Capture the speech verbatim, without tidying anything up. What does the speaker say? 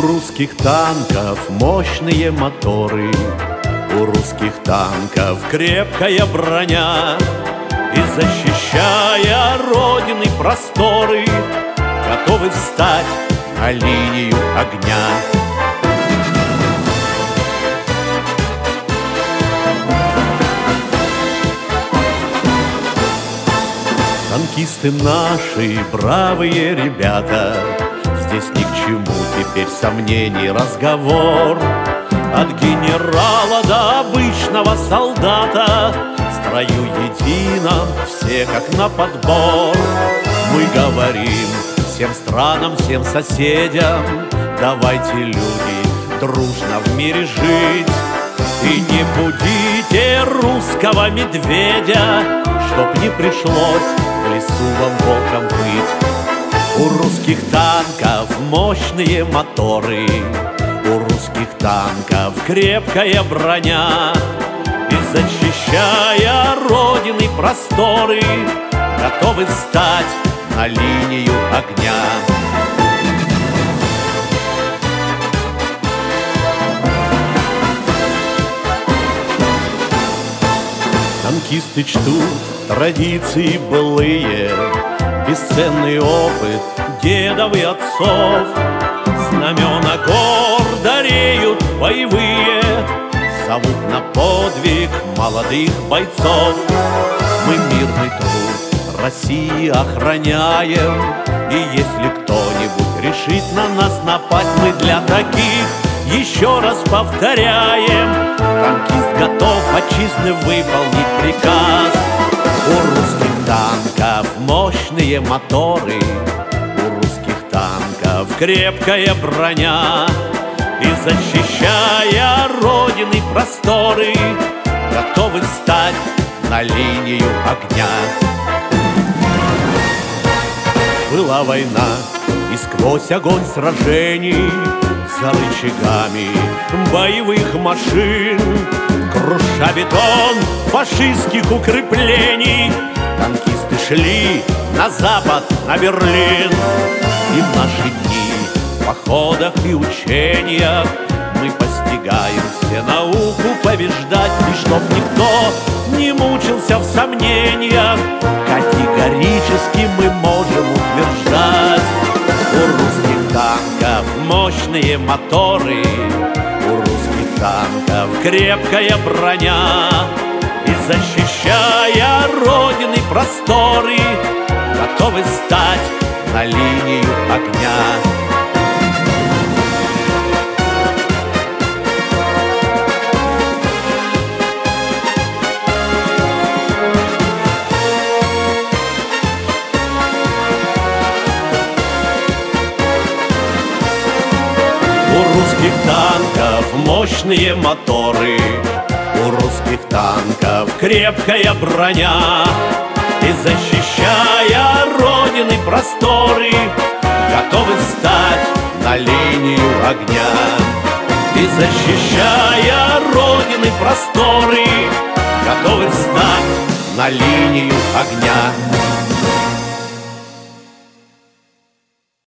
русских танков мощные моторы, у русских танков крепкая броня, и, защищая родины просторы, готовы встать на линию огня. Танкисты наши, бравые ребята, здесь ни к чему теперь сомнений разговор. От генерала до обычного солдата в строю едином все как на подбор. Мы говорим всем странам, всем соседям: давайте, люди, дружно в мире жить. И не будите русского медведя, чтоб не пришлось в лесу вам волком быть. У русских танков мощные моторы, у русских танков крепкая броня, и, защищая родины просторы, готовы встать на линию огня. Танкисты чтут традиции былые, бесценный опыт дедов и отцов. Знамена гордо реют боевые, зовут на подвиг молодых бойцов. Мы мирный труд России охраняем, и если кто-нибудь решит на нас напасть, мы для таких еще раз повторяем: танкист готов отчизны выполнить приказ. У русских танков мощные моторы, у русских танков крепкая броня, и, защищая родины просторы, готовы встать на линию огня. Была война, и сквозь огонь сражений, за рычагами боевых машин, круша бетон фашистских укреплений, танкисты шли на запад, на Берлин. И в наши дни в походах и учениях мы постигаем все науку побеждать. И чтоб никто не мучился в сомнениях, категорически мы можем утверждать: у русских танков мощные моторы, у русских танков крепкая броня, и, защищая родины просторы, готовы встать на линию огня. У русских танков мощные моторы, у русских танков крепкая броня, и, защищая родины просторы, готовы встать на линию огня. И, защищая родины просторы, готовы встать на линию огня.